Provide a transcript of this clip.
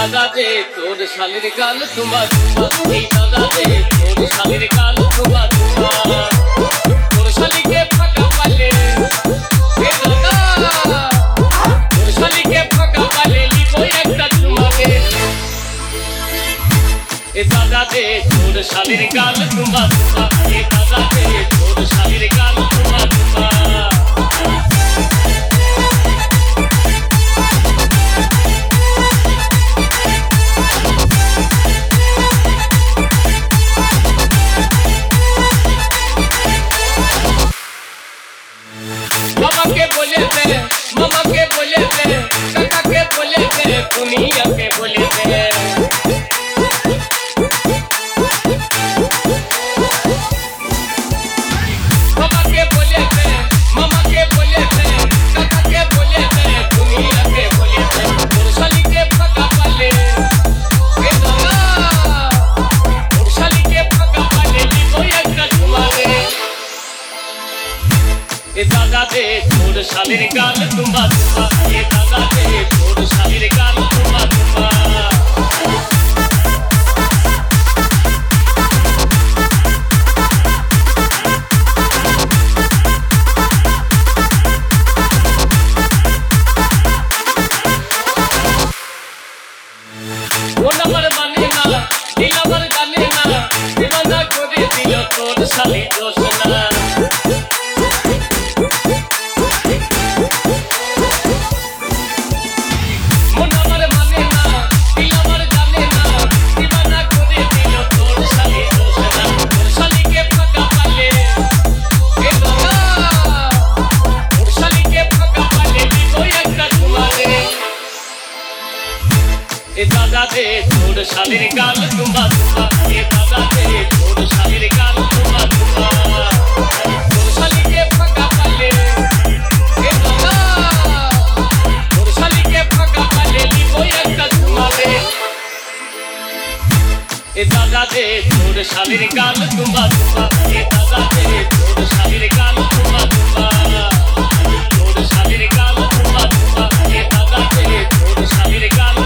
দাদা রে তোর শালির গাল তোমা তোমা, এই দাদা রে তোর শালির গাল তোমা তোমা, তোর শালিকে ফাঁকা পালে এ দাদা, তোর শালিকে ফাঁকা পালে লিবো একটা তোমাকে। এ দাদা রে তোর শালির গাল তোমা তোমা, এ দাদা রে তোর শালির গাল তোমা তোমা। মামাকে বলে দে, মামাকে বলে দে, কাকাকে বলে দে, দুনিয়াকে বলে দে। মামাকে বলে দে, মামাকে বলে দে, কাকাকে বলে দে, দুনিয়াকে বলে দে। তোর শালিকে ফাঁকা পালে এ দাদা, তোর শালিকে ফাঁকা পালে লিবো একটা তোমাকে। এ দাদা রে তোর শালির গাল তোমা তোমা, এ দাদা রে তোর শালির গাল তোমা তোমা। ও নাম্বার মানে না, এই নাম্বার জানে না, দিবানা করে দিল তোর শালি দোষ না। এ দাদা রে তোর শালির গাল তোমা তোমা, এ দাদা রে তোর শালির গাল তোমা তোমা, তোর শালিকে ফাঁকা পালে এ দাদা, তোর শালিকে ফাঁকা পালে লিবো একটা তোমাকে। এ দাদা রে তোর শালির গাল তোমা তোমা, এ দাদা রে তোর শালির গাল তোমা তোমা, তোর শালির গাল তোমা তোমা, এ দাদা রে তোর শালির গাল